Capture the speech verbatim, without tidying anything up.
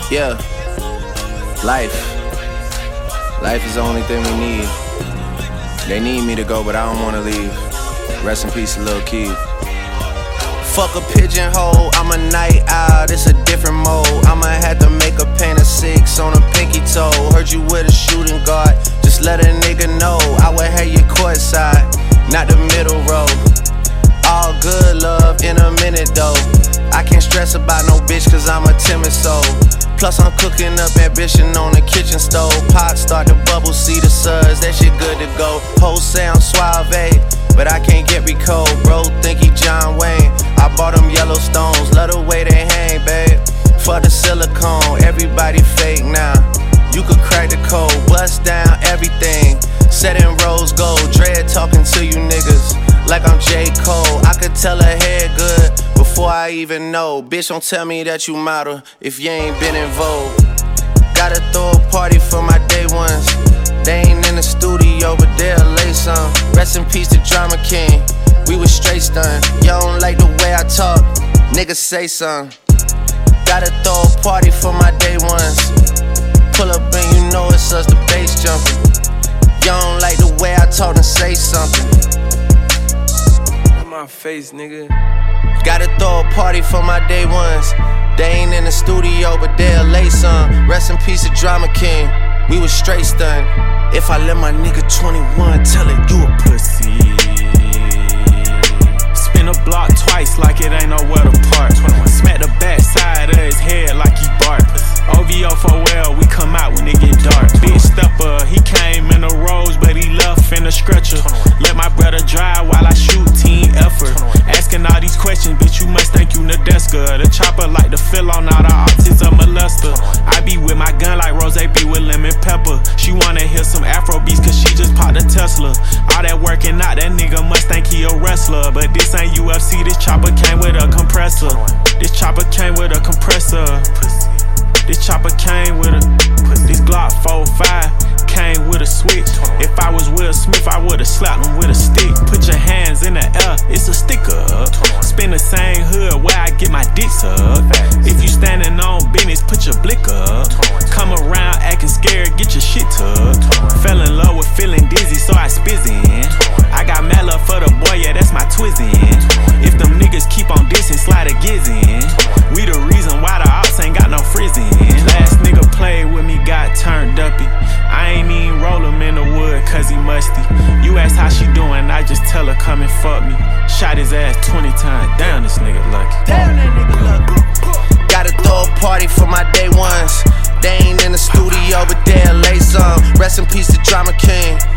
Yeah, life. Life is the only thing we need. They need me to go, but I don't wanna leave. Rest in peace, Lil Keith. Fuck a pigeonhole, I'm a night owl, it's a different mode. I'ma have to make a paint of six on a pinky toe. Heard you with a shooting guard, just let a nigga know. I would have you courtside, not the middle row. All good love in a minute though. I can't stress about no bitch cause I'm a timid soul. Plus I'm cooking up ambition on the kitchen stove. Pot start to bubble, see the suds, that shit good to go. Whole sound suave, but I can't get recalled. Bro think he John Wayne, I bought them Yellowstones. Love the way they hang, babe. For the silicone, everybody fake now. You could crack the code, bust down everything. Set in rose gold, dread talking to you niggas like I'm J. Cole. I could tell her head good before I even know. Bitch, don't tell me that you model if you ain't been in vogue. Gotta throw a party for my day ones. They ain't in the studio, but they'll lay some. Rest in peace to Drama King, we was straight stunned. Y'all don't like the way I talk, niggas say something. Gotta throw a party for my day ones. Pull up and you know it's us, the bass jumping. Y'all don't like the way I talk and say something. In my face, nigga. Gotta throw a party for my day ones. They ain't in the studio, but they'll lay some. Rest in peace to Drama King, we was straight stunned. If I let my nigga twenty-one tell it, you a pussy. Spin a block twice like it ain't nowhere to park. Smack the back side of his head like he bark. O V O for well, we come out when it get dark. Big stepper, he came in a rose, but he left in a stretcher. Let my brother drive while I shoot, team effort. Asking all these questions, bitch, you must think you Nadeska. The chopper like to fill on all the optics of molester. I be with my gun like Rose be with lemon pepper. She wanna hear some Afro beats cause she just popped a Tesla. All that working out, that nigga must think he a wrestler. But this ain't U F C, this chopper came with a compressor. This chopper came with a compressor. This chopper came with a, this Glock four five came with a switch. If I was Will Smith, I would've slapped him with a stick. Put your hands in the air, it's a sticker. Spin the same hood where I get my dick sucked. If you standing on business, put your blick up. Come around acting scared, get your shit tucked. Fell in love with feeling dizzy, so I spizzin'. I got mad love for the boy, yeah, that's my twizzin'. If them niggas keep on dissing, slide a gizzin'. We the reason why the ops ain't got no frizzin'. Last nigga played with me, got turned uppy. I ain't even roll him in the wood cause he musty. You ask how she doing, I just tell her come and fuck me. Shot his ass twenty times, damn this nigga lucky. Damn that nigga lucky. Gotta throw a party for my day ones. They ain't in the studio, but they'll lay some. Rest in peace to Drama King,